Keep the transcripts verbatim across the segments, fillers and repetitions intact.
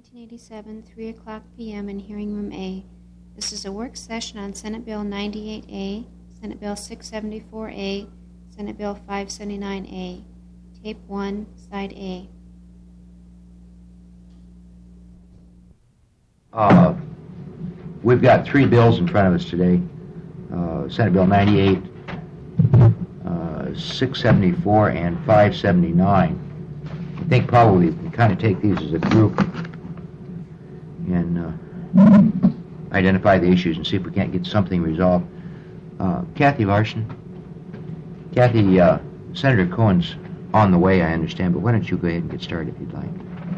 nineteen eighty-seven, three o'clock p m in Hearing Room A. This is a work session on Senate Bill ninety-eight A, Senate Bill six seventy-four A, Senate Bill five seventy-nine A. Tape one, Side A. Uh, we've got three bills in front of us today. Uh, Senate Bill ninety-eight, uh, six seventy-four, and five seventy-nine. I think probably we can kind of take these as a group and uh, identify the issues and see if we can't get something resolved. Uh, Kathy Larson. Kathy, uh, Senator Cohen's on the way, I understand, but why don't you go ahead and get started if you'd like.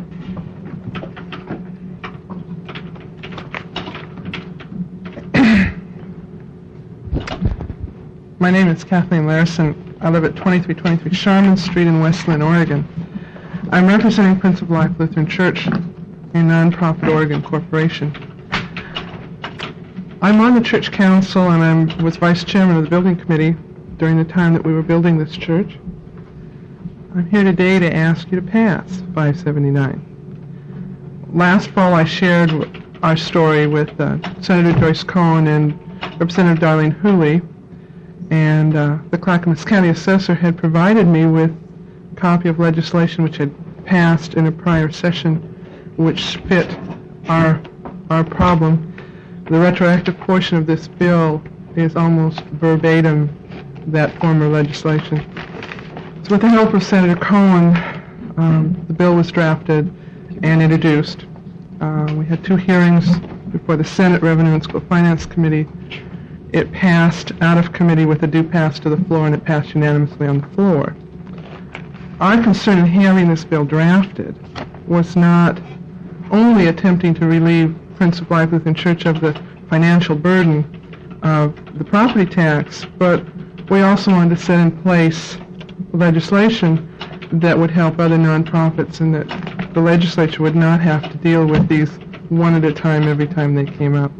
My name is Kathleen Larson. I live at twenty-three twenty-three Sharman Street in West Linn, Oregon. I'm representing Prince of Life Lutheran Church, a nonprofit Oregon corporation. I'm on the church council and I was vice chairman of the building committee during the time that we were building this church. I'm here today to ask you to pass five seventy-nine. Last fall I shared our story with uh, Senator Joyce Cohen and Representative Darlene Hooley, and uh, the Clackamas County Assessor had provided me with a copy of legislation which had passed in a prior session which fit our, our problem. The retroactive portion of this bill is almost verbatim that former legislation. So with the help of Senator Cohen, um, the bill was drafted and introduced. Uh, we had two hearings before the Senate Revenue and School Finance Committee. It passed out of committee with a due pass to the floor, and it passed unanimously on the floor. Our concern in having this bill drafted was not only attempting to relieve Prince of Life Lutheran Church of the financial burden of the property tax, but we also wanted to set in place legislation that would help other nonprofits and that the legislature would not have to deal with these one at a time every time they came up.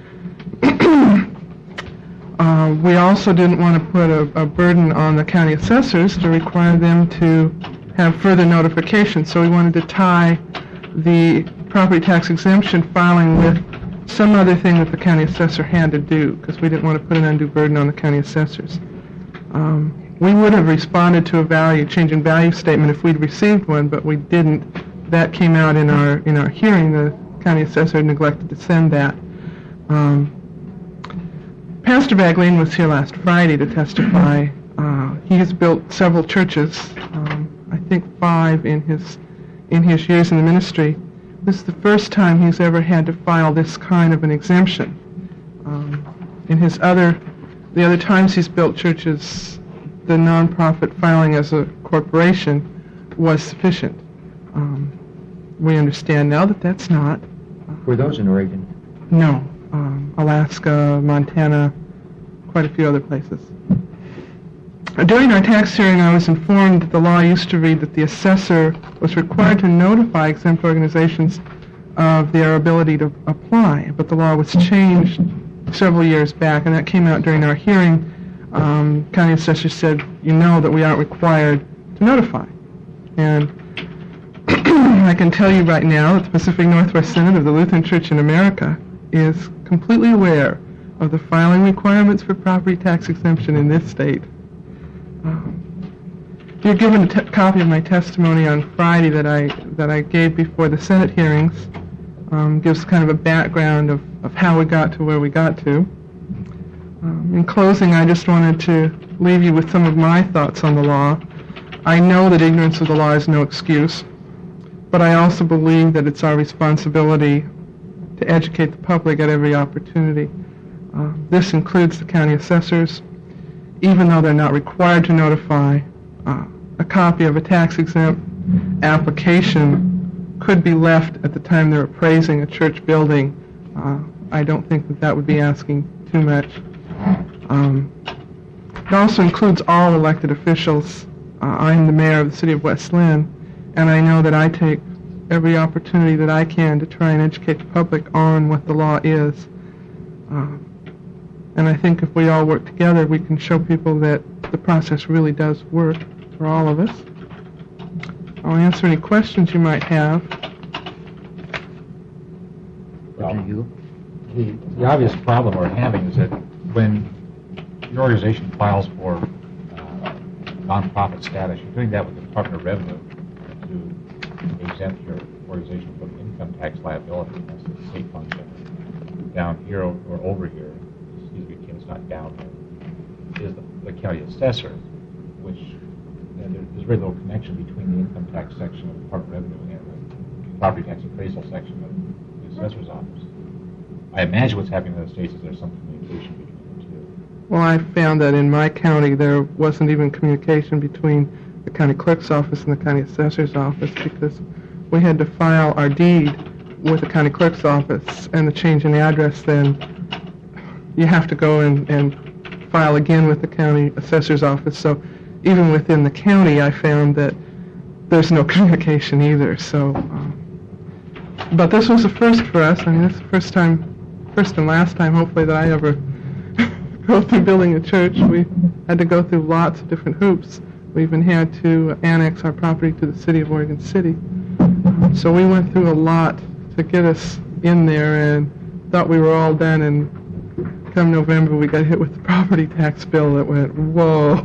Uh, we also didn't want to put a, a burden on the county assessors to require them to have further notification, so we wanted to tie the property tax exemption filing with some other thing that the county assessor had to do, because we didn't want to put an undue burden on the county assessors. Um, we would have responded to a value, change in value statement if we'd received one, but we didn't. That came out in our in our hearing. The county assessor neglected to send that. Um, Pastor Baglene was here last Friday to testify. Uh, he has built several churches, um, I think five in his in his years in the ministry. This is the first time he's ever had to file this kind of an exemption. Um, in his other, the other times he's built churches, the nonprofit filing as a corporation was sufficient. Um, we understand now that that's not. Were those in Oregon? No. Um, Alaska, Montana, quite a few other places. During our tax hearing, I was informed that the law used to read that the assessor was required to notify exempt organizations of their ability to apply, but the law was changed several years back, and that came out during our hearing. Um, county assessor said, you know that we aren't required to notify. And I can tell you right now that the Pacific Northwest Synod of the Lutheran Church in America is completely aware of the filing requirements for property tax exemption in this state. Um, you're given a te- copy of my testimony on Friday that I that I gave before the Senate hearings. Um, gives kind of a background of, of how we got to where we got to. Um, in closing, I just wanted to leave you with some of my thoughts on the law. I know that ignorance of the law is no excuse, but I also believe that it's our responsibility to educate the public at every opportunity. Uh, this includes the county assessors. Even though they're not required to notify, uh, a copy of a tax-exempt application could be left at the time they're appraising a church building. Uh, I don't think that that would be asking too much. Um, it also includes all elected officials. Uh, I'm the mayor of the city of West Linn, and I know that I take every opportunity that I can to try and educate the public on what the law is. Uh, and I think if we all work together, we can show people that the process really does work for all of us. I'll answer any questions you might have. Representative Hugo? The, the obvious problem we're having is that when your organization files for uh, nonprofit status, you're doing that with the Department of Revenue to exempt your organization from income tax liability. That's the state function. Down here or, or over here, excuse me, Kim, it's not down here, is the, the county assessor, which you know, there, there's very little connection between the income tax section of the Department of Revenue and the property tax appraisal section of the assessor's office. I imagine what's happening in those states is there's some communication between the two. Well, I found that in my county there wasn't even communication between the county clerk's office and the county assessor's office because we had to file our deed with the county clerk's office, and the change in address, then you have to go and, and file again with the county assessor's office. So even within the county, I found that there's no communication either. So, um, but this was a first for us. I mean, this is the first time, first and last time, hopefully, that I ever go through building a church. We had to go through lots of different hoops. We even had to annex our property to the city of Oregon City. So we went through a lot to get us in there and thought we were all done, and come November we got hit with the property tax bill that went, whoa.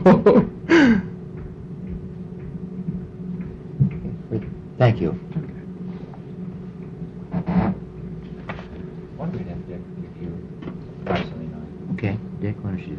Thank you. Why don't we have Dick review five seventy-nine? Okay, Dick, why don't you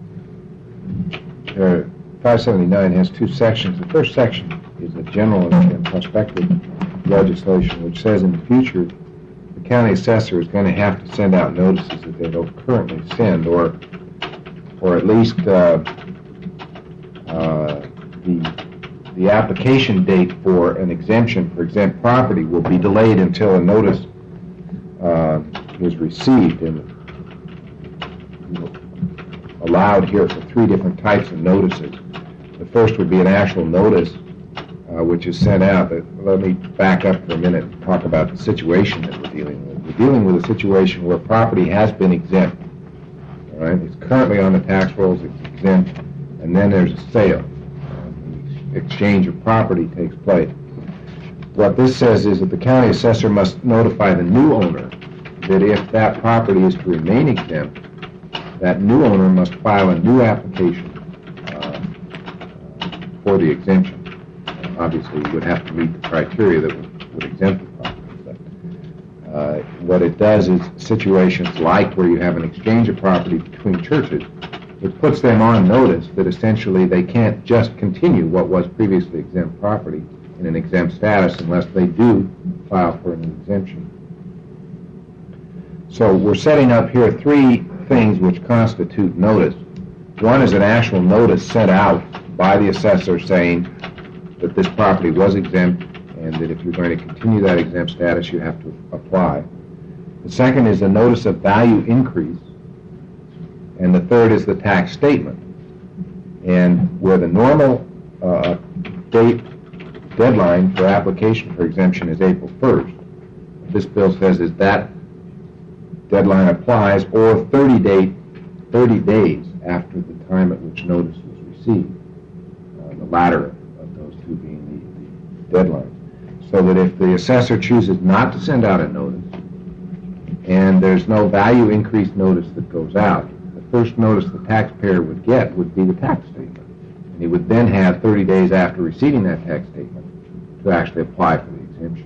do that? Uh, five seventy-nine has two sections. The first section is a general and prospective legislation, which says in the future the county assessor is going to have to send out notices that they don't currently send, or or at least uh, uh, the the application date for an exemption for exempt property will be delayed until a notice uh, is received, and allowed here for three different types of notices. The first would be an actual notice Uh, which is sent out. But let me back up for a minute and talk about the situation that we're dealing with. We're dealing with a situation where property has been exempt. All right, it's currently on the tax rolls, it's exempt, and then there's a sale. Uh, the exchange of property takes place. What this says is that the county assessor must notify the new owner that if that property is to remain exempt, that new owner must file a new application uh, for the exemption. Obviously, you would have to meet the criteria that would, would exempt the property. But uh, what it does is situations like where you have an exchange of property between churches, it puts them on notice that essentially they can't just continue what was previously exempt property in an exempt status unless they do file for an exemption. So we're setting up here three things which constitute notice. One is an actual notice sent out by the assessor saying that this property was exempt and that if you're going to continue that exempt status, you have to apply. The second is a notice of value increase, and the third is the tax statement. And where the normal uh, date deadline for application for exemption is April first, this bill says is that deadline applies, or thirty, day, thirty days after the time at which notice was received, uh, the latter being the, the deadline. So that if the assessor chooses not to send out a notice and there's no value increase notice that goes out, the first notice the taxpayer would get would be the tax statement. And he would then have thirty days after receiving that tax statement to actually apply for the exemption.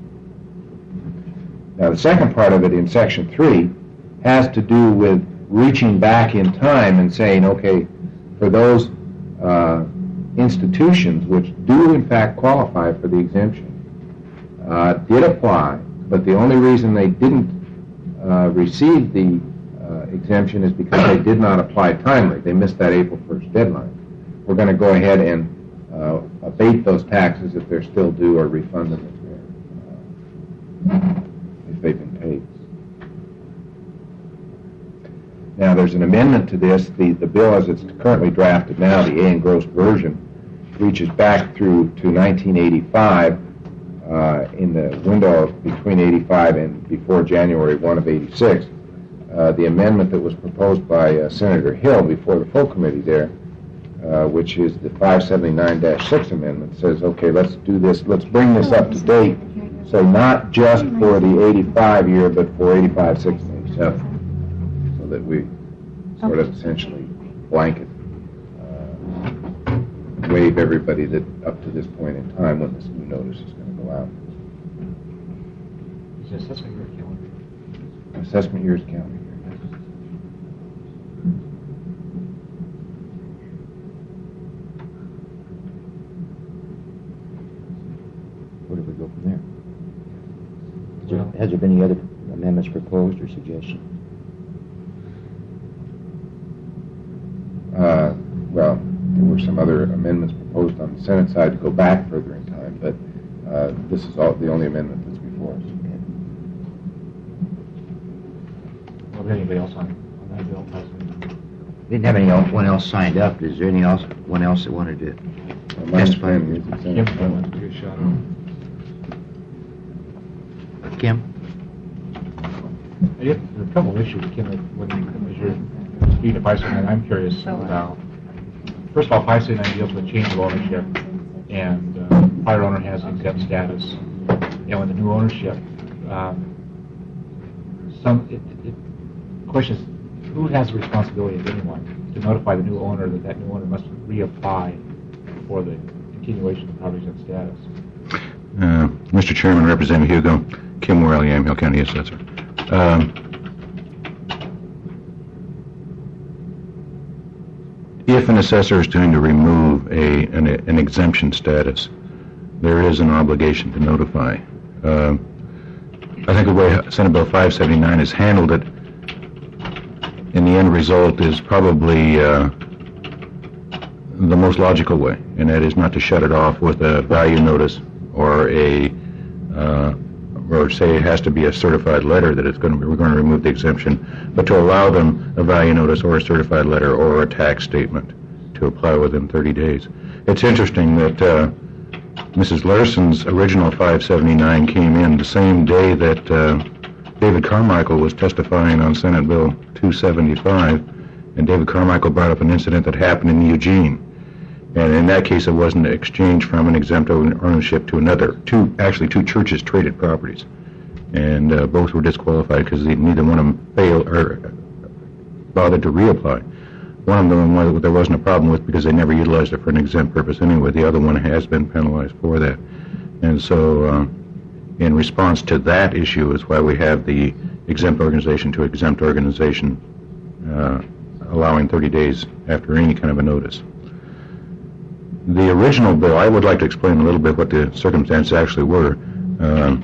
Now the second part of it in section three has to do with reaching back in time and saying, okay, for those uh, institutions which do in fact qualify for the exemption uh, did apply, but the only reason they didn't uh, receive the uh, exemption is because they did not apply timely. They missed that April first deadline. We're going to go ahead and uh, abate those taxes if they're still due, or refund them if, they're, uh, if they've been paid. Now, there's an amendment to this. The, the bill as it's currently drafted now, the A engrossed version, reaches back through to nineteen eighty-five uh, in the window between eighty-five and before January first of eighty-six. Uh, the amendment that was proposed by uh, Senator Hill before the full committee there uh, which is the five seventy-nine dash six amendment, says, okay, let's do this, let's bring this up to date. So not just for the eighty-five year, but for eighty-five, six, and eighty-seven. So that we sort of essentially blanket, uh, waive everybody that up to this point in time when this new notice is going to go out. Is the assessment year calendar? Assessment year is calendar year. Where do we go from there? Is there has there been any other amendments proposed or suggestions? Uh, well, there were some other amendments proposed on the Senate side to go back further in time, but uh, this is all the only amendment that's before us. Well, anybody else on, on that bill? Didn't have anyone else signed up. Is there any else, one else that wanted to? Well, my understanding is it's Kim, Senate. I want to take a shot on Kim? it. There are a couple of issues, Kim, that when, as you're speaking of five seventy-nine, I'm curious about. First of all, five seventy-nine deals with change of ownership, and uh, prior owner has exempt status. And with the new ownership, um, some it, it, the question is, who has the responsibility of anyone to notify the new owner that that new owner must reapply for the continuation of the property exempt status? Uh, Mister Chairman, Representative Hugo, Kim Worley, Yamhill County Assessor. Um, if an assessor is going to remove a an, an exemption status, there is an obligation to notify. Uh, I think the way Senate Bill five seventy-nine has handled it, in the end result, is probably uh, the most logical way, and that is not to shut it off with a value notice or a uh, or say it has to be a certified letter that it's going to be, we're going to remove the exemption, but to allow them a value notice or a certified letter or a tax statement to apply within thirty days. It's interesting that uh, Missus Larson's original five seventy-nine came in the same day that uh, David Carmichael was testifying on Senate Bill two seventy-five, and David Carmichael brought up an incident that happened in Eugene. And in that case, it wasn't an exchange from an exempt ownership to another. Two, actually, two churches traded properties, and uh, both were disqualified because neither one of them failed or bothered to reapply. One of them there wasn't a problem with because they never utilized it for an exempt purpose anyway. The other one has been penalized for that, and so uh, in response to that issue is why we have the exempt organization to exempt organization, uh, allowing thirty days after any kind of a notice. The original bill, I would like to explain a little bit what the circumstances actually were. Um,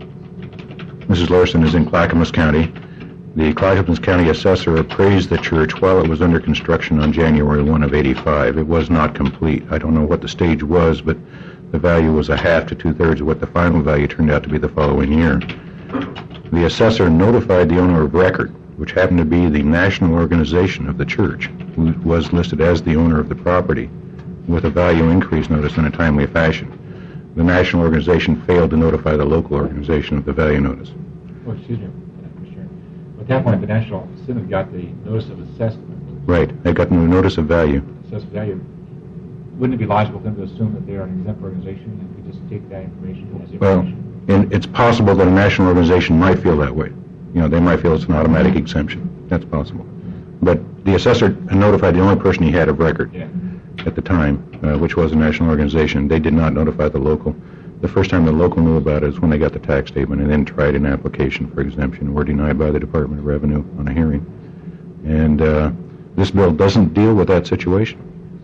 Missus Larson is in Clackamas County. The Clackamas County assessor appraised the church while it was under construction on January first of eighty-five. It was not complete. I don't know what the stage was, but the value was a half to two-thirds of what the final value turned out to be the following year. The assessor notified the owner of record, which happened to be the national organization of the church, who was listed as the owner of the property, with a value increase notice in a timely fashion. The national organization failed to notify the local organization of the value notice. Oh, excuse me, Mister Chairman. At that point, the National Synod got the notice of assessment. Right. They got no notice of value. Assessed value. Wouldn't it be logical for them to assume that they are an exempt organization and could just take that information as Well, information? and it's possible that a national organization might feel that way. You know, they might feel it's an automatic exemption. That's possible. But the assessor notified the only person he had of record. Yeah. At the time, uh, which was a national organization. They did not notify the local. The first time the local knew about it is when they got the tax statement and then tried an application for exemption, were denied by the Department of Revenue on a hearing. And uh, this bill doesn't deal with that situation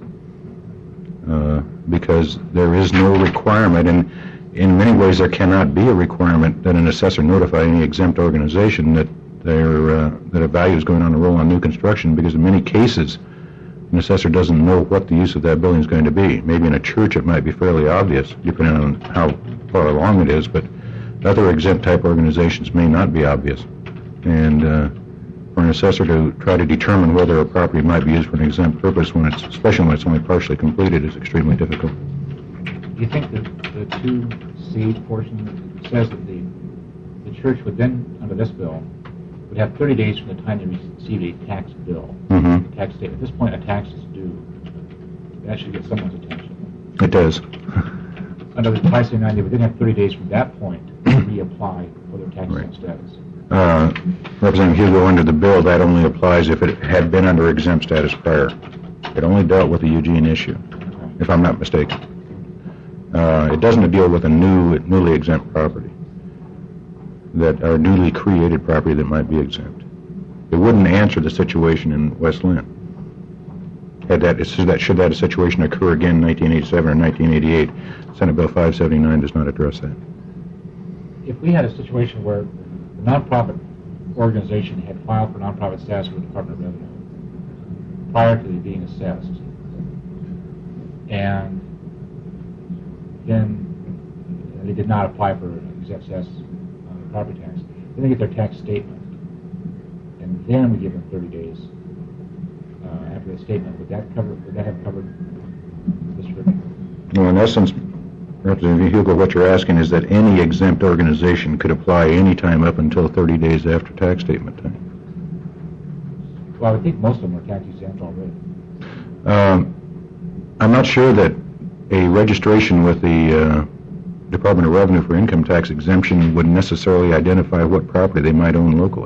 uh, because there is no requirement, and in many ways there cannot be a requirement that an assessor notify any exempt organization that their uh, that a value is going on a roll on new construction, because in many cases an assessor doesn't know what the use of that building is going to be. Maybe in a church it might be fairly obvious, depending on how far along it is, but other exempt type organizations may not be obvious. And uh, for an assessor to try to determine whether a property might be used for an exempt purpose, when it's, especially when it's only partially completed, is extremely difficult. Do you think that the two C portion says that the the church would then, under this bill, would have thirty days from the time they receive a tax bill, Mm-hmm. tax statement. At this point, a tax is due. that should get someone's attention. It does. Under the five seventy-nine, they would then have thirty days from that point to reapply for their tax Right. exempt status. Uh, Representative Hugo, under the bill, that only applies if it had been under exempt status prior. It only dealt with the Eugene issue, if I'm not mistaken. Uh, it doesn't deal with a new, newly exempt property, that or newly created property that might be exempt. It wouldn't answer the situation in West Lynn. Had that, should that, should that situation occur again in nineteen eighty-seven or nineteen eighty-eight, Senate Bill five seventy-nine does not address that. If we had a situation where the nonprofit organization had filed for nonprofit status with the Department of Revenue prior to it being assessed, and then they did not apply for exempt status on the property tax, then they get their tax statement, and then we give them thirty days uh, after the statement. Would that cover? Would that have covered this restriction? Well, in essence, Representative Hugo, what you're asking is that any exempt organization could apply any time up until thirty days after tax statement time. Well, I would think most of them are tax exempt already. Um, I'm not sure that a registration with the uh, Department of Revenue for income tax exemption would necessarily identify what property they might own locally.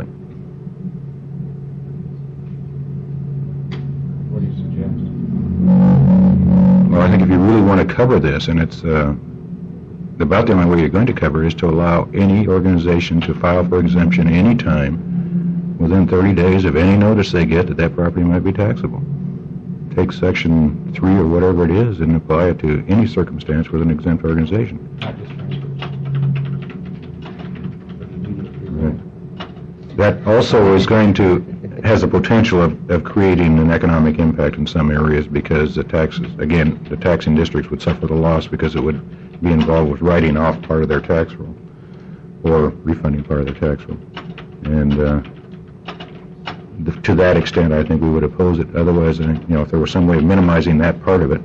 What do you suggest? Well, I think if you really want to cover this, and it's uh, about the only way you're going to cover is to allow any organization to file for exemption any time within thirty days of any notice they get that that property might be taxable. Take section three or whatever it is and apply it to any circumstance with an exempt organization. Not just Right. That also is going to, has the potential of, of creating an economic impact in some areas because the taxes, again, the taxing districts would suffer the loss because it would be involved with writing off part of their tax roll or refunding part of their tax roll. And uh, the, to that extent, I think we would oppose it. Otherwise, uh, you know, if there was some way of minimizing that part of it.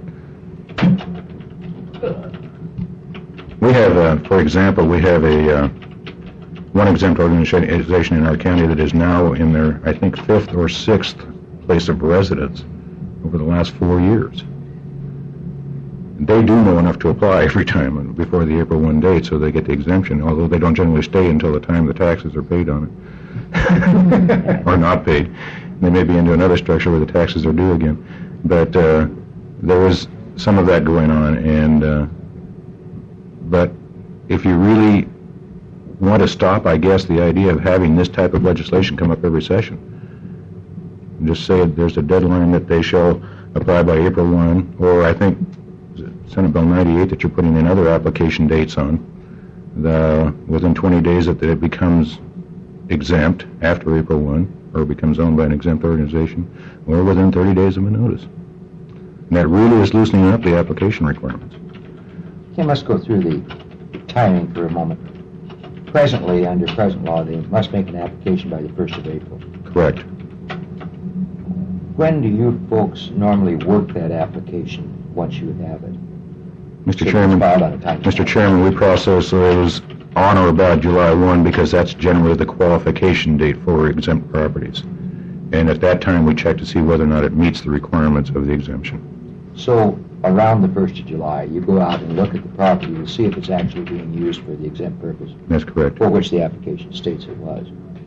We have, uh, for example, we have a uh, one exempt organization in our county that is now in their, I think, fifth or sixth place of residence over the last four years. They do know enough to apply every time before the April first date, so they get the exemption, although they don't generally stay until the time the taxes are paid on it. Or not paid. They may be into another structure where the taxes are due again. But uh, there is some of that going on, and uh, but if you really want to stop, I guess, the idea of having this type of legislation come up every session, just say there's a deadline that they shall apply by April first, or I think Senate Bill ninety-eight that you're putting in other application dates on, the, within twenty days that it becomes exempt after April first, or becomes owned by an exempt organization, or within thirty days of a notice. And that really is loosening up the application requirements. Okay, let's go through the timing for a moment. Presently, under present law, they must make an application by the first of April. Correct. When do you folks normally work that application once you have it? Mister So it's Chairman, filed on a time- Mister Chairman, we process those on or about July first because that's generally the qualification date for exempt properties. And at that time, we check to see whether or not it meets the requirements of the exemption. So around the first of July, you go out and look at the property to see if it's actually being used for the exempt purpose That's correct. for which the application states it was.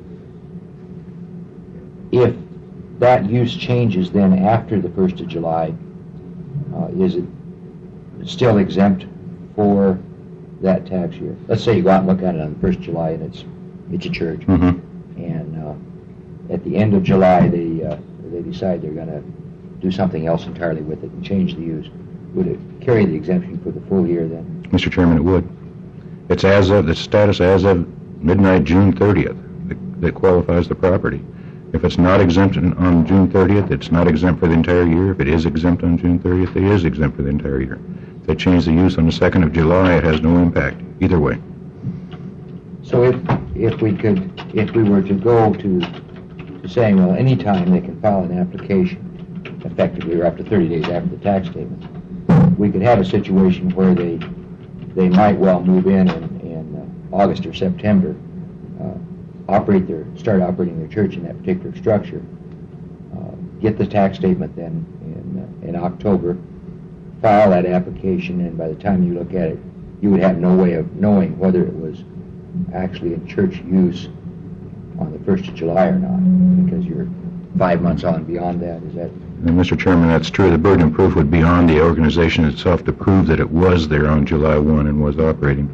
If that use changes then after the first of July, uh, is it still exempt for that tax year? Let's say you go out and look at it on the first of July and it's it's a church, Mm-hmm. and uh, at the end of July they uh, they decide they're going to do something else entirely with it and change the use. Would it carry the exemption for the full year then? Mister Chairman, it would. It's as of, the status as of midnight June thirtieth that, that qualifies the property. If it's not exempt on June thirtieth, it's not exempt for the entire year. If it is exempt on June thirtieth, it is exempt for the entire year. If they change the use on the second of July, it has no impact, either way. So if if we could, if we were to go to, to saying, well, any time they can file an application, effectively, or after thirty days after the tax statement, we could have a situation where they they might well move in in, in uh, August or September, uh, operate their start operating their church in that particular structure, uh, get the tax statement then in uh, in October, file that application, and by the time you look at it, you would have no way of knowing whether it was actually in church use on the first of July or not, because you're five months on beyond that. Is that? And Mister Chairman, that's true. The burden of proof would be on the organization itself to prove that it was there on July first and was operating.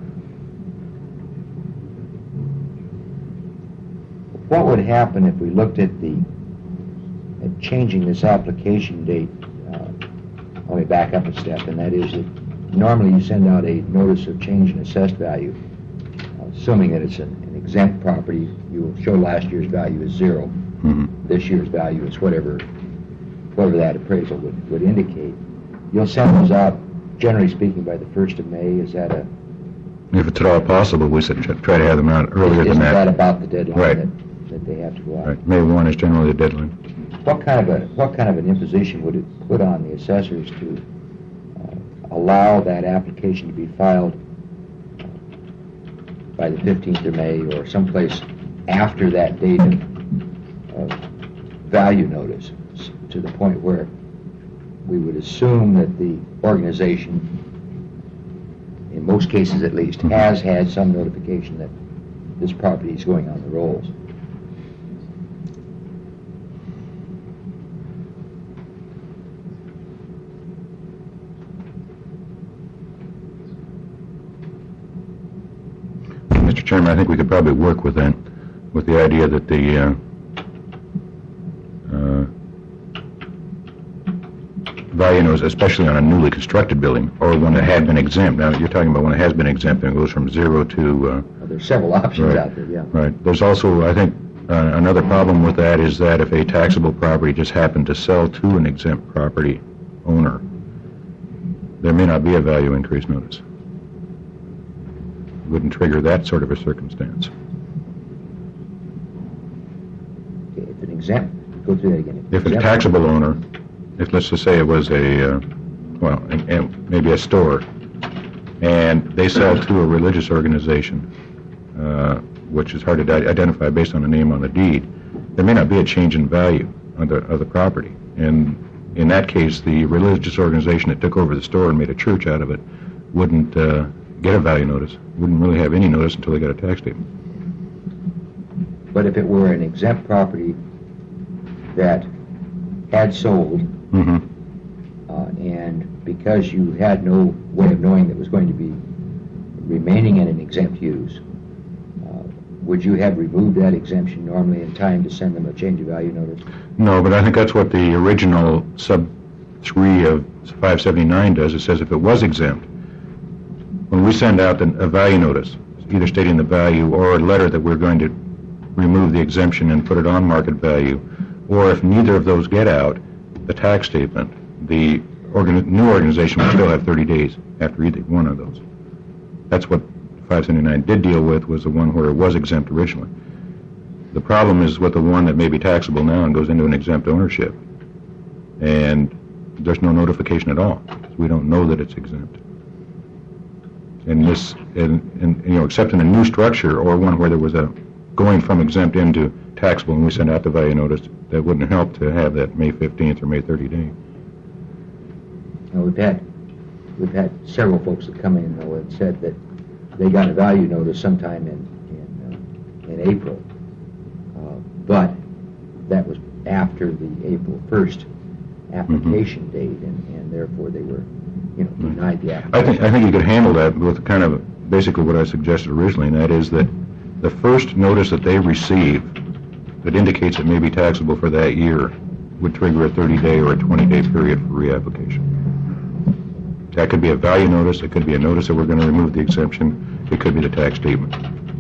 What would happen if we looked at the at changing this application date? Uh, let me back up a step, and that is that normally you send out a notice of change in assessed value, uh, assuming that it's an, an exempt property. You will show last year's value is zero. Mm-hmm. This year's value is whatever whatever that appraisal would, would indicate. You'll send those out, generally speaking, by the first of May. Is that a... If it's at all possible, we should try to have them out earlier Isn't than that. that about the deadline Right. that, that they have to go out? Right. May first is generally the deadline. What kind of a what kind of an imposition would it put on the assessors to uh, allow that application to be filed uh, by the fifteenth of May or someplace after that date of, of value notice, to the point where we would assume that the organization, in most cases at least, has had some notification that this property is going on the rolls? Mister Chairman, I think we could probably work with that, with the idea that the uh, uh, value notice, especially on a newly constructed building, or one that had been exempt. Now, you're talking about one that has been exempt, and it goes from zero to... Uh, Well, there's several options right, out there, yeah. Right. There's also, I think, uh, another problem with that is that if a taxable property just happened to sell to an exempt property owner, there may not be a value increase notice. Wouldn't trigger that sort of a circumstance. Okay, if an exempt, go through that again. If a Exempt- taxable owner, if let's just say it was a, uh, well, and, and maybe a store, and they sell to a religious organization, uh, which is hard to di- identify based on the name on the deed, there may not be a change in value of the, of the property. And in that case, the religious organization that took over the store and made a church out of it wouldn't uh, get a value notice, wouldn't really have any notice until they got a tax statement. But if it were an exempt property that had sold, Mm-hmm. uh, and because you had no way of knowing that it was going to be remaining in an exempt use, uh, would you have removed that exemption normally in time to send them a change of value notice? No, but I think that's what the original sub three of five seventy-nine does. It says if it was exempt, when we send out a value notice, either stating the value or a letter that we're going to remove the exemption and put it on market value, or if neither of those get out, the tax statement, the organi- new organization will still have thirty days after either one of those. That's what five seventy-nine did deal with, was the one where it was exempt originally. The problem is with the one that may be taxable now and goes into an exempt ownership, and there's no notification at all. We don't know that it's exempt. And this, and, and you know, except in a new structure or one where there was a going from exempt into taxable, and we send out the value notice, that wouldn't help to have that May fifteenth or May thirtieth day. Now, we've had we've had several folks that come in though and said that they got a value notice sometime in in, uh, in April, uh, but that was after the April first application Mm-hmm. date, and, and therefore they were, you know, denied the I application. think I think you could handle that with kind of basically what I suggested originally, and that is that the first notice that they receive that indicates it may be taxable for that year would trigger a thirty-day or a twenty-day period for reapplication. That could be a value notice, it could be a notice that we're going to remove the exemption, it could be the tax statement.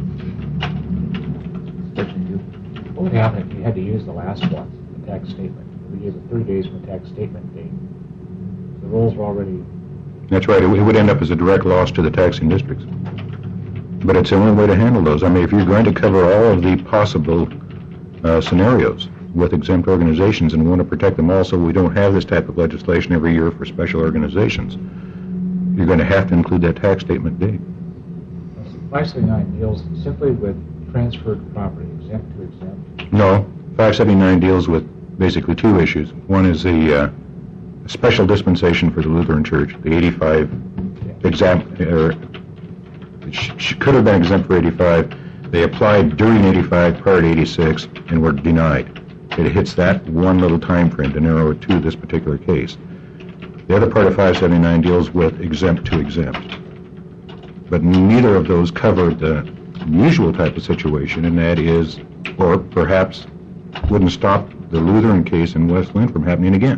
What would happen if you had to use the last one, the tax statement? We gave it thirty days from the tax statement date. The rolls were already... That's right, it w- it would end up as a direct loss to the taxing districts. But it's the only way to handle those. I mean, if you're going to cover all of the possible uh, scenarios with exempt organizations and want to protect them all so we don't have this type of legislation every year for special organizations, you're going to have to include that tax statement date. five seventy-nine deals simply with transferred property, exempt to exempt. No, five seventy-nine deals with basically two issues. One is the uh, a special dispensation for the Lutheran Church. The eighty-five exempt, or it sh- sh- could have been exempt for eighty-five. They applied during eighty-five, prior to eighty-six, and were denied. It hits that one little time frame to narrow it to this particular case. The other part of five seventy-nine deals with exempt to exempt. But neither of those covered the usual type of situation, and that is, or perhaps wouldn't stop the Lutheran case in West Lynn from happening again.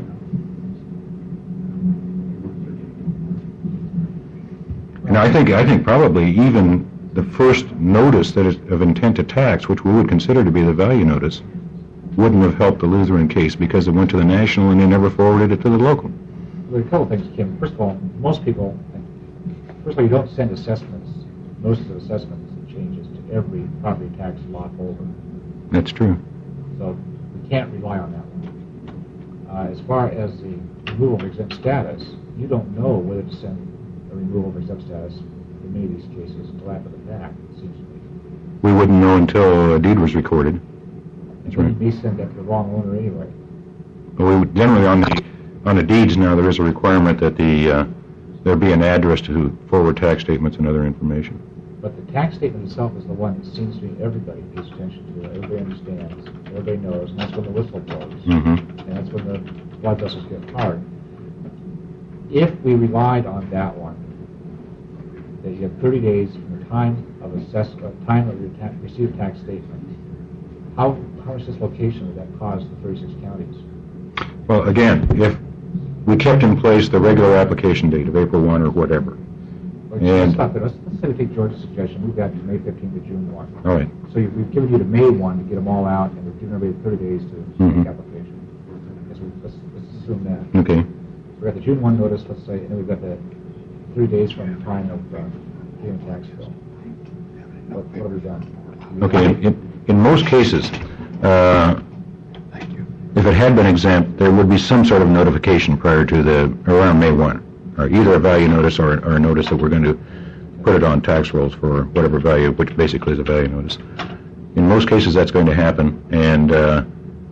And I think, I think probably even the first notice that is of intent to tax, which we would consider to be the value notice, wouldn't have helped the Lutheran case because it went to the national and they never forwarded it to the local. There are a couple things, Kim. First of all, most people, first of all, you don't send assessments, notices of assessments and changes to every property tax lot holder. That's true. So we can't rely on that one. Uh, as far as the removal of exempt status, you don't know whether to send a removal of exempt status in many of these cases until after the fact, it seems to me. We wouldn't know until a deed was recorded. That's And right. you may send that to the wrong owner anyway. But we would, generally on the on the deeds now, there is a requirement that the uh, there be an address to forward tax statements and other information. But the tax statement itself is the one that seems to me everybody pays attention to, everybody understands, everybody knows, and that's when the whistle blows. Mm-hmm. And that's when the blood vessels get hard. If we relied on that one, that you have thirty days from the time of assess, uh, time of your ta- received tax statement, how how much dislocation would that cause the thirty-six counties? Well, again, if we kept in place the regular application date of April first or whatever. Let's, And- let's stop there. Let's, let's say we take George's suggestion. We've got to May fifteenth to June first. All right. So you, we've given you to May first to get them all out, and we've given everybody thirty days to Mhm. make application. Let's, let's, let's assume that. Okay. So we've got the June first notice, let's say, and then we've got the three days from the time of uh, getting the tax bill. What, what have we done? Okay. In, in, in most cases, uh, if it had been exempt, there would be some sort of notification prior to the around May first, or either a value notice or, or a notice that we're going to put it on tax rolls for whatever value, which basically is a value notice. In most cases, that's going to happen, and uh,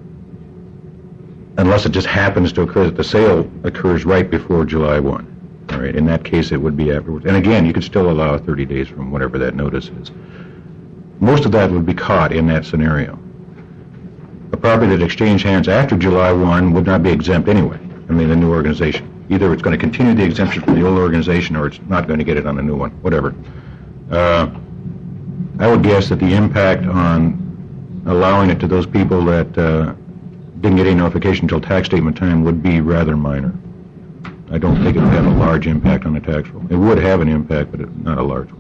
unless it just happens to occur that the sale occurs right before July first. All right, in that case, it would be afterwards. And again, you could still allow thirty days from whatever that notice is. Most of that would be caught in that scenario. A property that exchanged hands after July first would not be exempt anyway. I mean, the new organization. Either it's going to continue the exemption from the old organization or it's not going to get it on a new one, whatever. Uh, I would guess that the impact on allowing it to those people that uh, didn't get any notification until tax statement time would be rather minor. I don't think it would have a large impact on the tax roll. It would have an impact, but it, not a large one.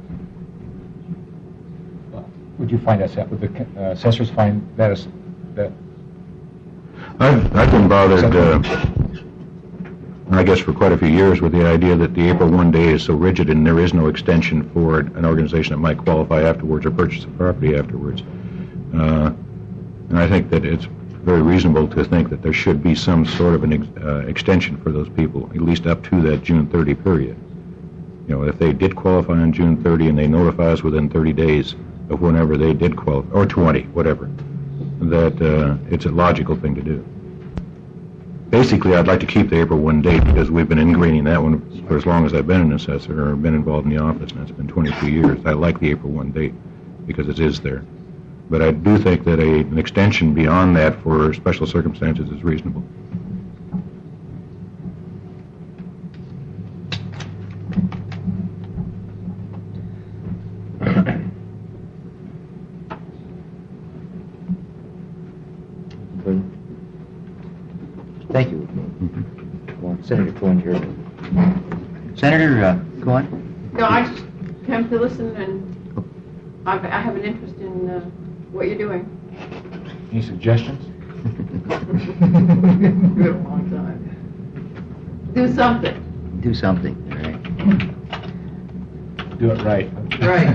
Would you find that, would the uh, assessors find that as, that? I've, I've been bothered, uh, I guess for quite a few years, with the idea that the April first day is so rigid and there is no extension for an organization that might qualify afterwards or purchase the property afterwards. Uh, and I think that it's very reasonable to think that there should be some sort of an ex- uh, extension for those people, at least up to that June thirtieth period. You know, if they did qualify on June thirtieth and they notify us within thirty days of whenever they did qualify, or twenty, whatever, that uh, it's a logical thing to do. Basically, I'd like to keep the April first date because we've been ingraining that one for as long as I've been an assessor or been involved in the office, and it's been twenty-two years. I like the April first date because it is there. But I do think that a, an extension beyond that for special circumstances is reasonable. Thank you. Well, Senator Cohen here. Senator uh, Cohen? No, I just came to listen, and I've, I have an interest in uh, what you're doing. Any suggestions? Been a long time. Do something. Do something, all right? Do it right. Right.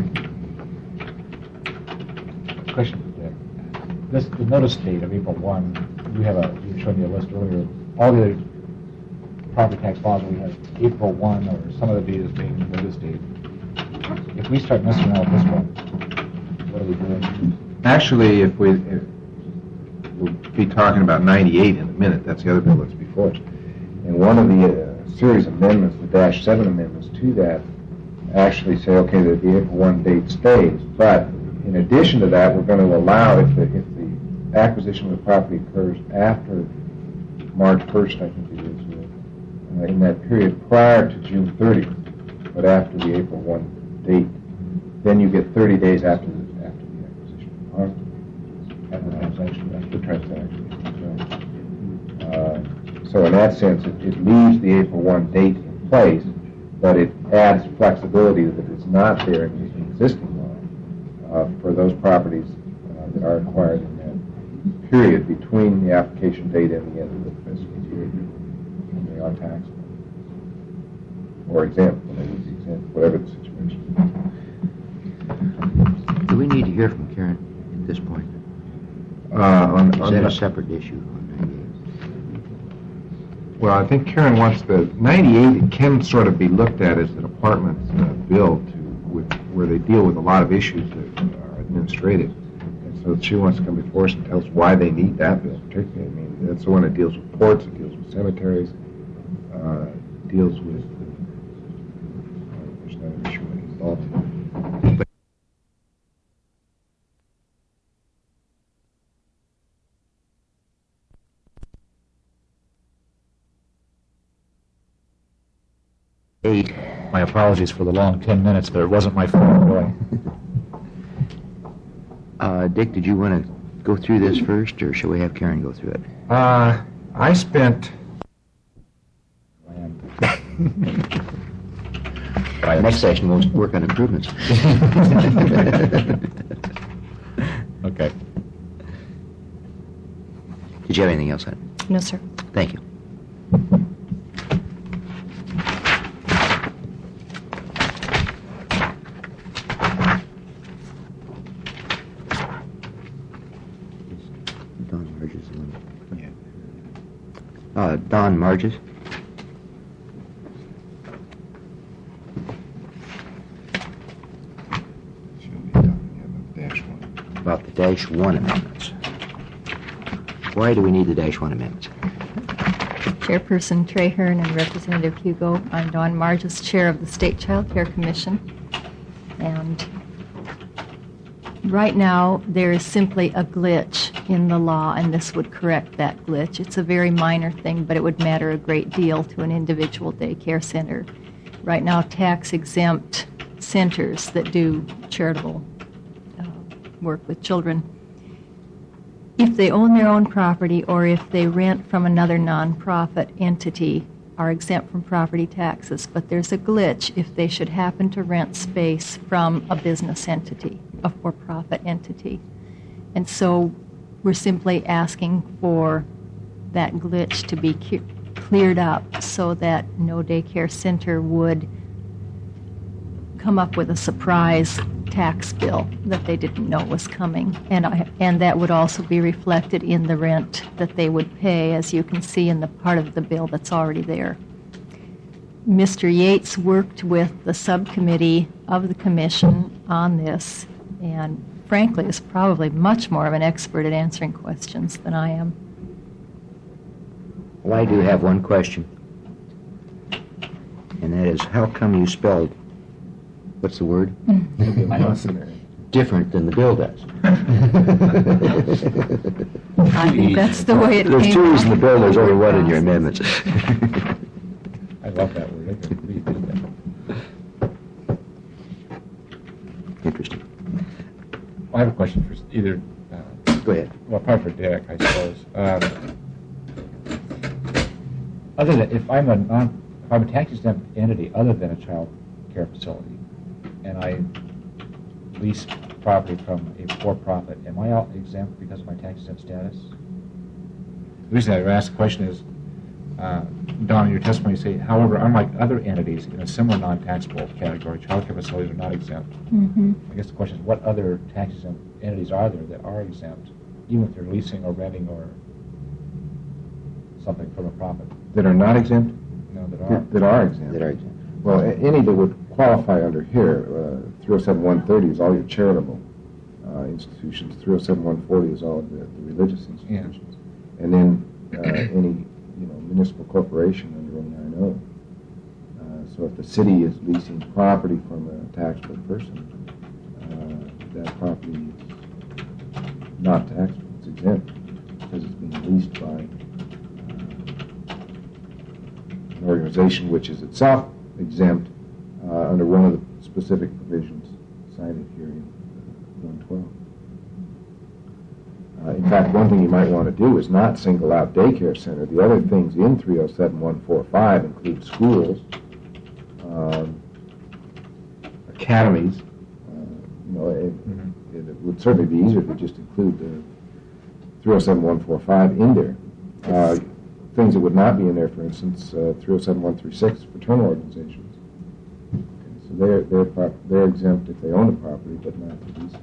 Question for Dick. This, the notice date of April first, you have a, you showed me a list earlier, all the property tax laws, we have April first or some other date as being the notice date. If we start messing around with this one, what are we doing? Actually, if we, if we'll be talking about ninety-eight in a minute, that's the other bill that's before us. And one of the uh, series amendments, the dash seven amendments to that, actually say, okay, that the April first date stays, but in addition to that, we're going to allow, if the, if the acquisition of the property occurs after March first, I think it is, uh, in that period prior to June thirtieth, but after the April first date, then you get thirty days after the, after the acquisition. Huh? After the transaction. After the transaction. That's right. Uh, so in that sense, it, it leaves the April first date in place, but it adds flexibility that is not there in the existing law uh, for those properties uh, that are acquired in that period between the application date and the end of the fiscal year. And they are taxable. Or exempt, whatever the exempt, whatever the situation is. Do we need to hear from Karen at this point? Uh, on, Is on that the- a separate issue? Well, I think Karen wants the, ninety-eight, it can sort of be looked at as an apartments uh, bill to, with, where they deal with a lot of issues that are administrative. And so she wants to come before us and tell us why they need that bill particularly. I mean, that's the one that deals with ports, it deals with cemeteries, uh, deals with, uh, there's another issue involved. But Eight. My apologies for the long ten minutes, but it wasn't my fault, really. Uh, Dick, did you want to go through this first, or shall we have Karen go through it? Uh, I spent, Next session, we'll work on improvements. Okay. Did you have anything else on it? No, sir. Thank you. Don Marges. Yeah. Uh, Don Marges. should be done, yeah, the dash one. About the dash one amendments. Why do we need the dash one amendments? Chairperson Trahern and Representative Hugo, I'm Dawn Marges, Chair of the State Child Care Commission. And right now, there is simply a glitch in the law, and this would correct that glitch. It's a very minor thing, but it would matter a great deal to an individual daycare center. Right now, tax-exempt centers that do charitable uh, work with children, if they own their own property or if they rent from another nonprofit entity, are exempt from property taxes. But there's a glitch if they should happen to rent space from a business entity, a for-profit entity. And so we're simply asking for that glitch to be cu- cleared up so that no daycare center would come up with a surprise tax bill that they didn't know was coming. And I, and that would also be reflected in the rent that they would pay, as you can see in the part of the bill that's already there. Mister Yates worked with the subcommittee of the commission on this, and frankly is probably much more of an expert at answering questions than I am. Well, I do have one question, and that is, how come you spelled, what's the word? Different than the bill does. I think that's the way it There's came two out. E's in the bill, there's only one in your amendments. I love that word. I could read that. Interesting. Well, I have a question for s- either, uh, Go ahead. well, probably for Derek, I suppose. Um, Other than, if I'm a non, if I'm a tax exempt entity other than a child care facility, and I lease property from a for-profit, am I out exempt because of my tax exempt status? The reason I ask the question is, uh, Don, in your testimony, you say, however, unlike other entities in a similar non-taxable category, child care facilities are not exempt. Mhm. I guess the question is, what other tax exempt entities are there that are exempt, even if they're leasing or renting or something from a profit? That are not exempt? No, that are. That are exempt. That are exempt. Well, a- any that would qualify under here, uh, three oh seven one thirty is all your charitable uh, institutions, three oh seven one forty is all the the religious institutions. And then uh, any, you know, municipal corporation under under oh nine oh. Uh, so if the city is leasing property from a taxable person, uh, that property is not taxable, it's exempt, because it's being leased by uh, an organization which is itself exempt uh, under one of the specific provisions cited here in one twelve. Uh, in fact, one thing you might want to do is not single out daycare center. The other things in three oh seven one forty-five include schools, um, academies. Uh, you know, it, mm-hmm. it, it would certainly be easier to just include the three oh seven one forty-five in there. Uh, things that would not be in there, for instance, uh, three oh seven one thirty-six, fraternal organizations. Okay, so they're, they're, prop- they're exempt if they own the property, but not to lease it.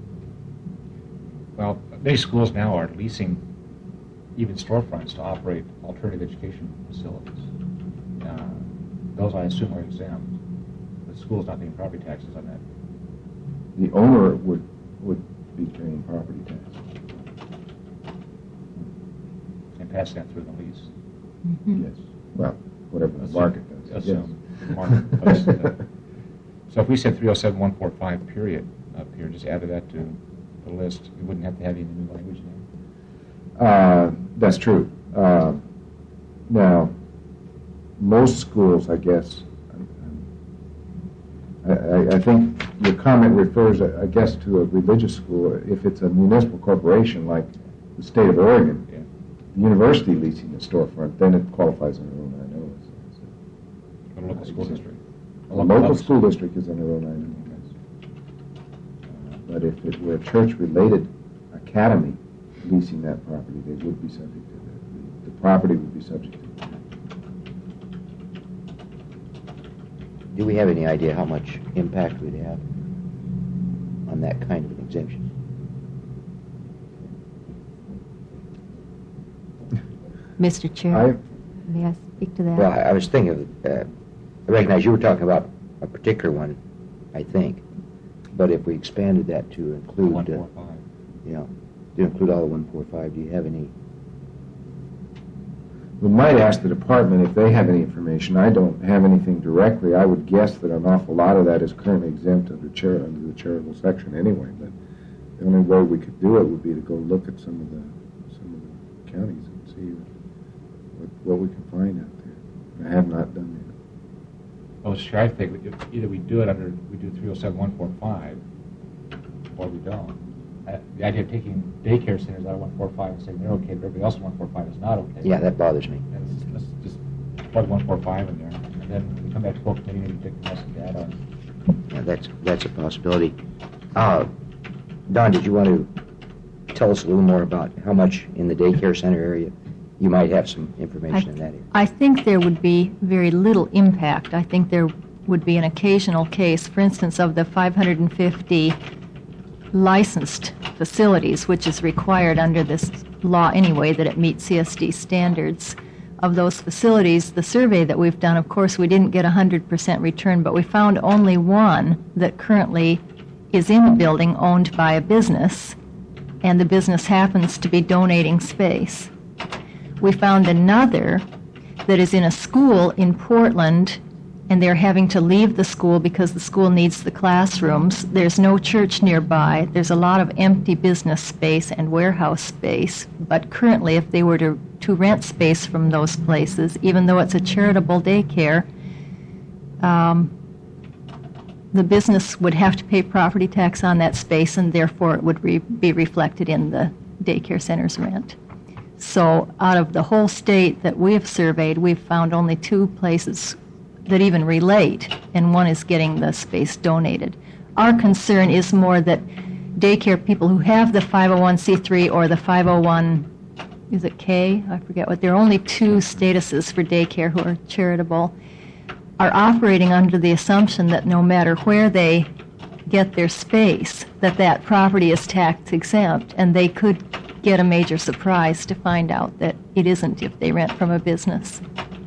Well, many schools now are leasing even storefronts to operate alternative education facilities. Uh, those, I assume, are exempt. The school's not paying property taxes on that. The owner would would be paying property tax. And pass that through the lease. Mm-hmm. Yes. Well, whatever the Assume- market does. assume the market does, uh, So if we said three oh seven one forty-five period up here, just added that to the list, we wouldn't have to have any new language there. Uh, that's true. Uh, now, most schools, I guess, I, I, I think your comment refers, I guess, to a religious school. If it's a municipal corporation like the state of Oregon, Yeah. the university leasing the storefront, then it qualifies under oh nine oh. as- as A local school district. A a local school district is under oh nine oh, yes. Uh, But if it were a church-related academy leasing that property, they would be subject to that. The- The property would be subject to that. Do we have any idea how much impact we'd have on that kind of an exemption? Mister Chair, I, may I speak to that? Well, I I was thinking, of, uh, I recognize you were talking about a particular one, I think, but if we expanded that to include, One uh, four five. you know, to include all of one forty-five, do you have any? we might ask the department if they have any information. I don't have anything directly. I would guess that an awful lot of that is currently exempt under, char- under the charitable section anyway, but the only way we could do it would be to go look at some of the some of the counties and see what, what we can find out there. I have not done that. Oh, sure, I think we- either we do it under, we do three oh seven one forty-five, or we don't. Uh, The idea of taking daycare centers out of one forty-five and saying they're okay, but everybody else in one forty-five is not okay. Yeah, that bothers me. And let's, let's just plug one forty-five in there, and then when we come back to full committee, maybe take the rest of that on. Yeah, that's, that's a possibility. Uh, Don, did you want to tell us a little more about how much in the daycare center area? You might have some information in that area. I think there would be very little impact. I think there would be an occasional case, for instance, of the five hundred fifty licensed facilities, which is required under this law anyway, that it meets C S D standards. Of those facilities, the survey that we've done, of course, we didn't get one hundred percent return, but we found only one that currently is in a building owned by a business, and the business happens to be donating space. We found another that is in a school in Portland, and they're having to leave the school because the school needs the classrooms. There's no church nearby. There's a lot of empty business space and warehouse space. But currently, if they were to, to rent space from those places, even though it's a charitable daycare, um, the business would have to pay property tax on that space, and therefore it would re- be reflected in the daycare center's rent. So out of the whole state that we have surveyed, we've found only two places that even relate, and one is getting the space donated. Our concern is more that daycare people who have the five oh one c three or the five oh one, is it K? I forget what. There are only two statuses for daycare who are charitable, are operating under the assumption that no matter where they get their space, that that property is tax exempt, and they could get a major surprise to find out that it isn't if they rent from a business.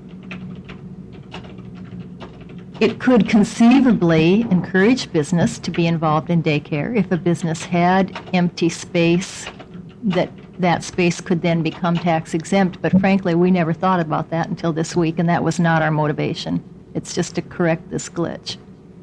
It could conceivably encourage business to be involved in daycare if a business had empty space that that space could then become tax exempt, but frankly, we never thought about that until this week, and that was not our motivation. It's just to correct this glitch.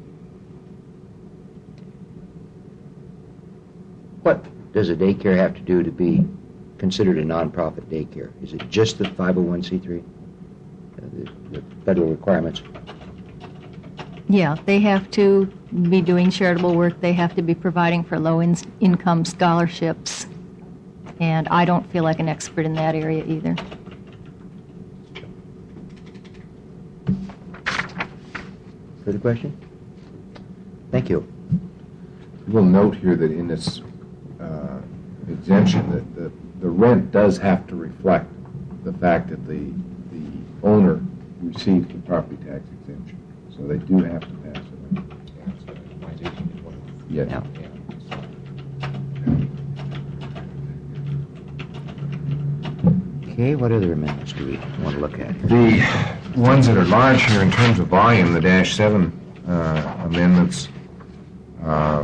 What does a daycare have to do to be considered a nonprofit daycare? Is it just the five oh one c three? Uh, the, the federal requirements? Yeah, they have to be doing charitable work. They have to be providing for low-income scholarships. And I don't feel like an expert in that area either. Further question? Thank you. We'll note here that in this uh, exemption, that the, the rent does have to reflect the fact that the, the owner received the property tax exemption. So they do have to pass it. Yes. Yeah. Okay, what other amendments do we want to look at here? The ones that are large here in terms of volume, the dash seven uh, amendments, uh,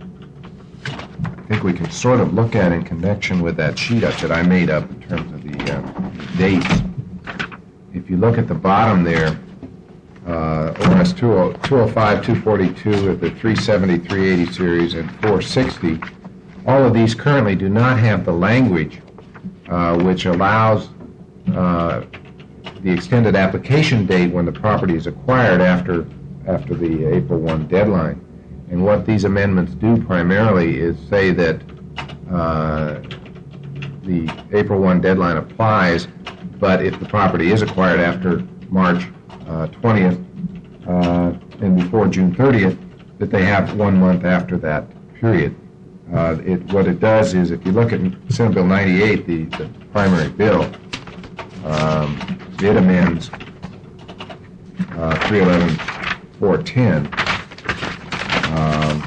I think we can sort of look at in connection with that sheet up that I made up in terms of the uh, dates. If you look at the bottom there, uh, O S two oh five, two forty-two, the three seventy, three eighty series, and four sixty, all of these currently do not have the language uh, which allows uh, the extended application date when the property is acquired after after the April first deadline. And what these amendments do primarily is say that uh, the April first deadline applies, but if the property is acquired after March uh, twentieth uh, and before June thirtieth, that they have one month after that period. Uh, it, what it does is, if you look at Senate Bill ninety-eight, the, the primary bill, um, it amends uh, three eleven four ten. Um,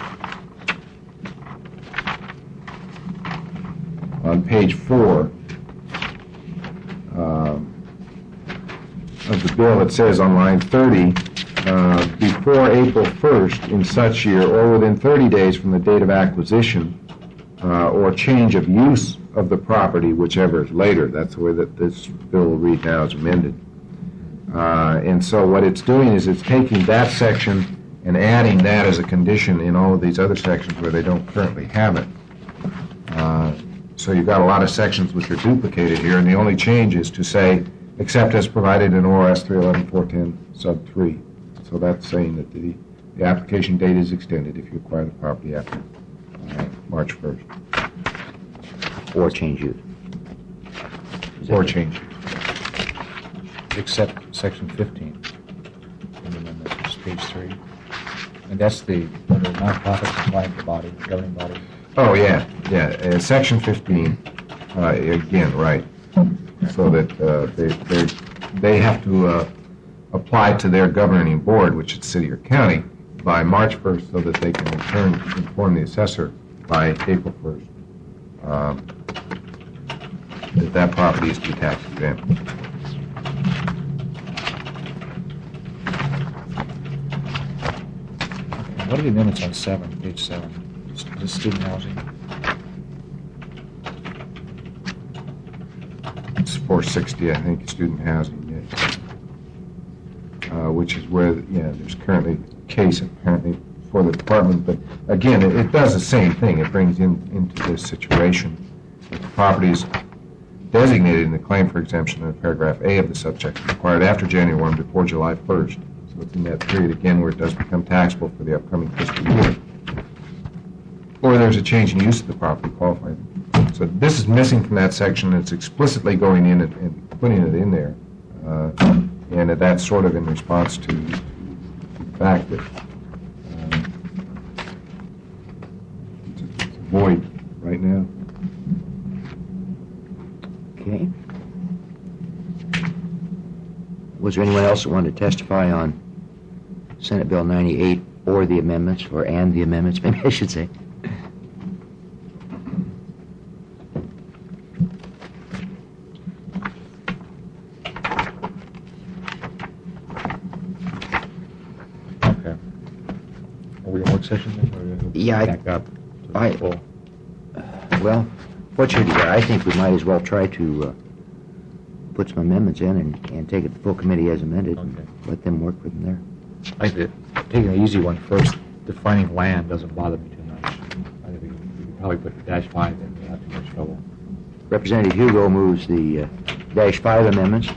on page four um, of the bill, it says on line thirty, uh, before April first in such year or within thirty days from the date of acquisition uh, or change of use of the property, whichever is later. That's the way that this bill will read now as amended. Uh, and so what it's doing is it's taking that section and adding that as a condition in all of these other sections where they don't currently have it. Uh, so you've got a lot of sections which are duplicated here, and the only change is to say, except as provided in O R S three eleven four ten sub three. So that's saying that the, the application date is extended if you acquire the property after uh, March first. Or change use. Is that Or it? change. Except section fifteen, in the amendment, it's page three. And that's the, the nonprofit compliant body, governing body. Oh, yeah, yeah, uh, section fifteen, uh, again, right, so that uh, they, they, they have to uh, apply to their governing board, which is city or county, by March first, so that they can in turn inform the assessor by April first um, that that property is to be tax exempt. What are the amendments on seven, page seven? Is this student housing? It's four sixty, I think, student housing, yes. Uh, which is where, yeah, there's currently a case apparently for the department, but again, it, it does the same thing. It brings in into this situation that the property is designated in the claim for exemption in paragraph A of the subsection acquired after January first before July first. So it's in that period again where it does become taxable for the upcoming fiscal year. Or there's a change in use of the property qualified. So this is missing from that section. It's explicitly going in and, and putting it in there. Uh, and that's sort of in response to the fact that um, it's, a, it's a void right now. Okay. Was there anyone else that wanted to testify on Senate Bill ninety-eight or the amendments, or and the amendments, maybe I should say? Okay. Are we in work session then? Or are we Yeah, I- back up to I- full? Well, What's your desire? I think we might as well try to uh, put some amendments in and, and take it to full committee as amended, Okay. and let them work from there. I think that taking the easy one first, defining land doesn't bother me too much. I think we can, we can probably put the dash five in without too much trouble. Representative Hugo moves the uh, dash five amendments.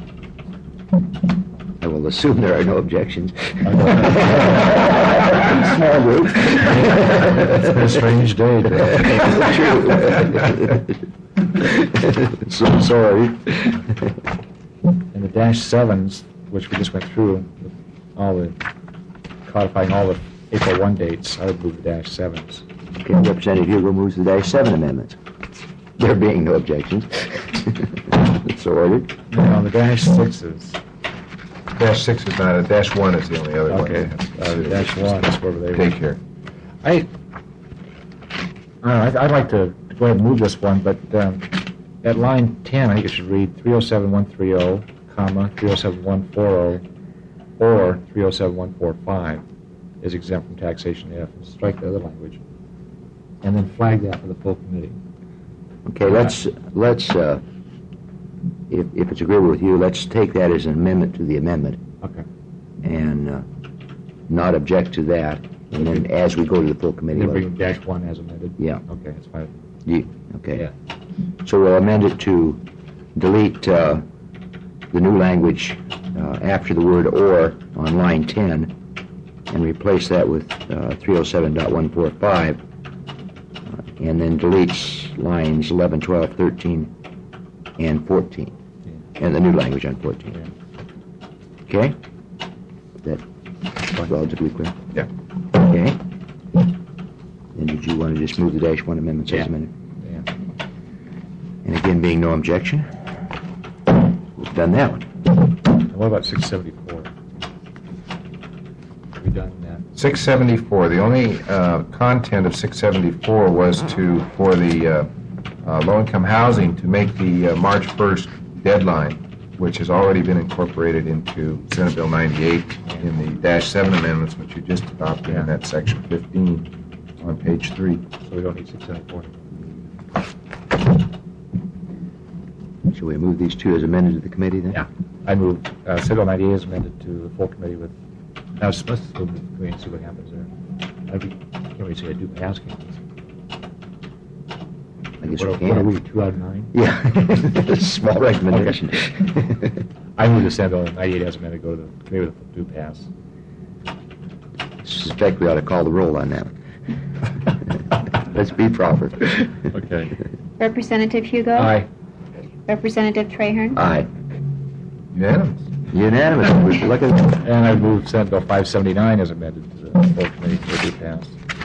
I will assume there are no objections. Small group. It's been a strange day True. So sorry. And the dash sevens, which we just went through, with all the, codifying all the April first dates, I would move the dash sevens. Okay, Representative Hugo moves the dash seven amendments. There being no objections. So ordered. Now, the dash sixes, Dash six is not, a dash one is the only other one. okay, uh, the dash one is where they Take care. I, I don't know, I'd, I'd like to go ahead and move this one, but um, at line ten, I think it should read three oh seven one three oh, comma, three oh seven one four oh, or three oh seven one four five is exempt from taxation if, and strike the other language. And then flag that for the full committee. Okay, let's, let's, uh, if, if it's agreeable with you, let's take that as an amendment to the amendment Okay. and uh, not object to that. And then as we go to the full committee. And then let's- bring dash one as amended? Yeah. Okay, that's fine. You, okay. Yeah. So we'll amend it to delete uh, the new language uh, after the word "or" on line ten, and replace that with uh, three oh seven point one four five, uh, and then deletes lines eleven, twelve, thirteen, and fourteen, and the new language on fourteen. Okay? That relatively clear? Yeah. Okay. Then did you want to just move the dash one amendments as Yeah. amended? Yeah. And again, being no objection, we've done that one. And what about six seventy-four? Have we done that? six seventy-four, the only uh, content of six seventy-four was to, for the uh, uh, low-income housing, to make the uh, March first deadline, which has already been incorporated into Senate Bill ninety-eight in the dash seven amendments, which you just adopted in that section fifteen on page three. So we don't need six seventy-four. Shall we move these two as amended to the committee then? Yeah. I move, uh, Senate Bill ninety-eight is amended to the full committee with, now, let's let's move to the committee and see what happens there. I'd be, can't really say I do pass cases. I guess What we are- what are we, can. two out of nine? Yeah. Small recommendation. I move the Senate Bill ninety-eight as amended, go to the committee with a do pass. Suspect we ought to call the roll on that one. Let's be proper. Okay. Representative Hugo? Aye. Representative Trahern? Aye. Unanimous. Unanimous. We- Look at, And I move Senate Bill five seventy-nine as amended to the full committee for do pass.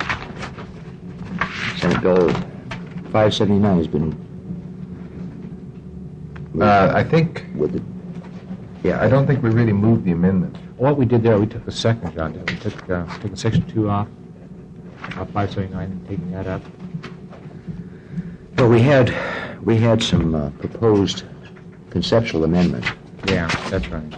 Senate Bill five seventy-nine has been. Uh, I think, With the, yeah, I don't think we really moved the amendment. What we did there, we took the second, John, didn't we? We took, uh, taking section two off, off five seventy-nine and taking that up. well, we had, we had some uh, proposed conceptual amendments. Yeah, that's right.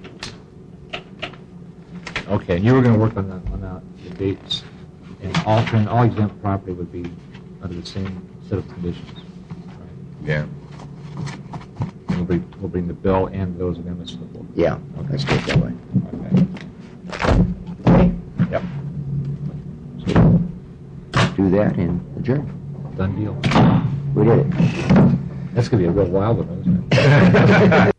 Okay, and you were going to work on the, on the- the dates, and all, and all exempt property would be under the same set of conditions. Right? Yeah. And We'll bring, we'll bring the bill and those amendments to the floor. Yeah, let's do it that way. Okay. Yep, Do that and adjourn. done deal. We did it. That's going to be a real wild one, isn't it?